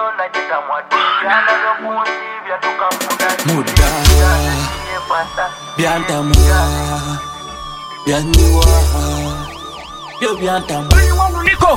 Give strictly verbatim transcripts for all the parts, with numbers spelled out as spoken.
Muda Biantamu Bianiwa Yo biantamu Niko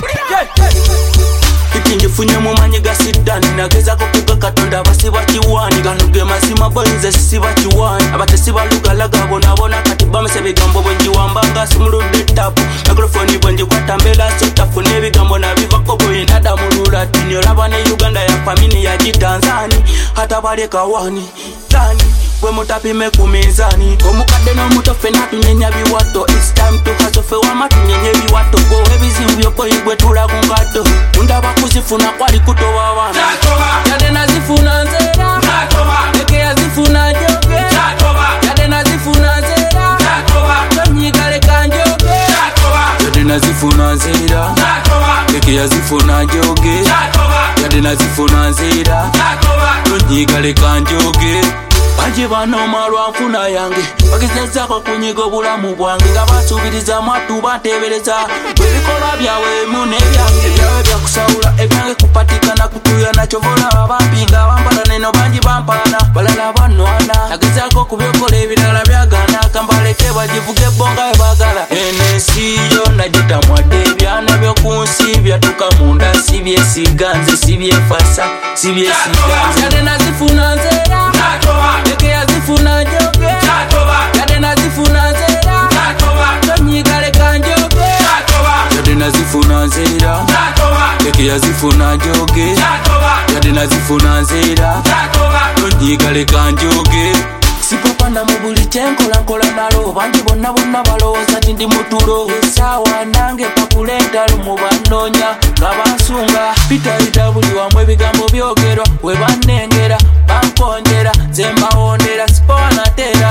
Ikinjifunye mu manyiga sidani nageza ko kuga katonda basiba kiwani ganuge masima boyinze siba kiwani abatesi balugalaga bona bona kati bamese bigambo bwenji wambanga simulude tapu microphone bwenji kwatambela sotafune bigambo na bivako boyina damulula tinyo labane Uganda ya famini ya Tanzania hata bale kawani tani we mutapime kumizani omukadde n'omutofe natunyenya biwato it's time to hustle fe wama tunyenye biwato go ebizibu byokoyigwe tula ku ngato undaba kuzifuna kwali kutowa wana yade nazifuna nzera eke yazifuna joge yade nazifuna nzera tonyigale kanjoge yade nazifuna nzera eke yazifuna joge yade nazifuna nzera tonyigale kanjoge Baje bano malwa nfuna yange bagezezako kunyiga obulamu bwange nga basubiriza mwatu batebereza ebikola byawe mu n'ebyange byawe byakusawula ebyange kupatikana kutuya nachovola abampinga bambala neno bangi bampana balala banwana nagezako kubyokola ebirala byagana kambaleke bagivuge bonga ebagala enesi yona gitamwadde ebyana byokunsi byatuka munda sibyesiganze sibyefasa sibyesiganze yade nazifuna nzera eke yazifuna joge yade nazifuna nzera tonyigale kanjoge yade nazifuna nzera eke yazifuna joge yade nazifuna nzera tonyigale kanjoge sipopanda mu buli kyenkola nkola nalo bangi bonna bonna balowooza ti ndi mutulo esaawa nange pakulenta lumu bannoonya nga bansunga bitayita buli wamu ebigambo byogerwa we bannengera bankonjera nze mbawondera sipowanatera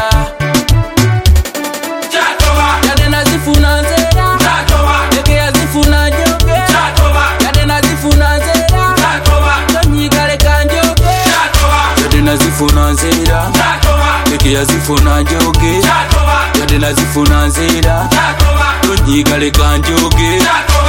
yade nazifuna nzera eke yazifuna joge yade nazifuna nzera tonyigale kanjoge yade nazifuna nzera eke yazifuna joge yade nazifuna nzera tonyigale kanjoge